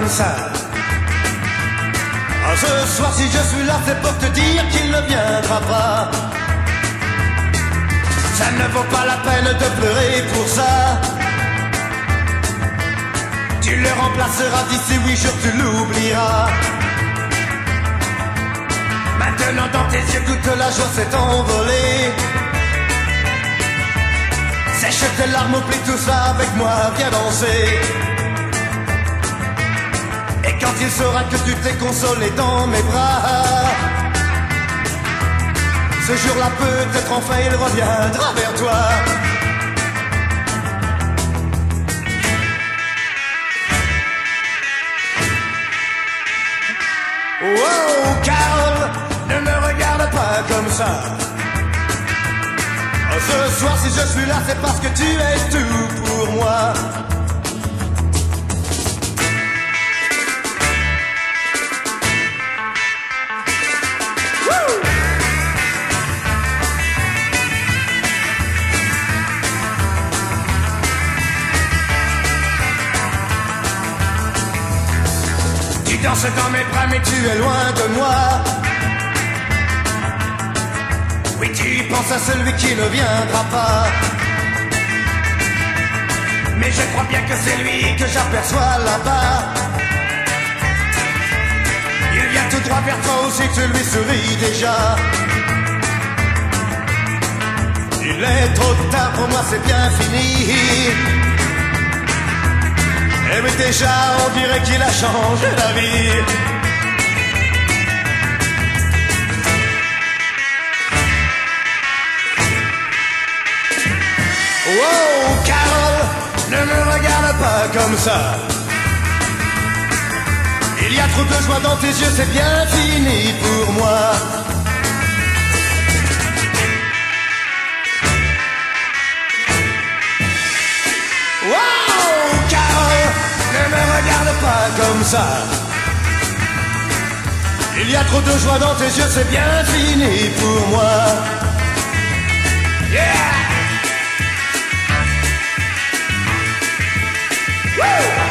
comme ça. Oh, ce soir si je suis là c'est pour te dire qu'il ne viendra pas. Ça ne vaut pas la peine de pleurer pour ça. Tu le remplaceras d'ici 8 jours, tu l'oublieras. Maintenant dans tes yeux toute la joie s'est envolée. Sèche tes larmes, oublie tout ça avec moi, viens danser. Et quand il saura que tu t'es consolé dans mes bras, ce jour-là peut-être enfin il reviendra vers toi. Oh Carole, ne me regarde pas comme ça. Oh, ce soir si je suis là c'est parce que tu es tout pour moi. Woo! Tu danses dans mes bras mais tu es loin de moi. Oui, tu penses à celui qui ne viendra pas. Mais je crois bien que c'est lui que j'aperçois là-bas. Il vient tout droit vers toi aussi, tu lui souris déjà. Il est trop tard pour moi, c'est bien fini. Et mais déjà on dirait qu'il a changé la vie. Oh Carole, ne me regarde pas comme ça. Il y a trop de joie dans tes yeux, c'est bien fini pour moi. Wow Carole, ne me regarde pas comme ça. Il y a trop de joie dans tes yeux, c'est bien fini pour moi. Yeah! Woo!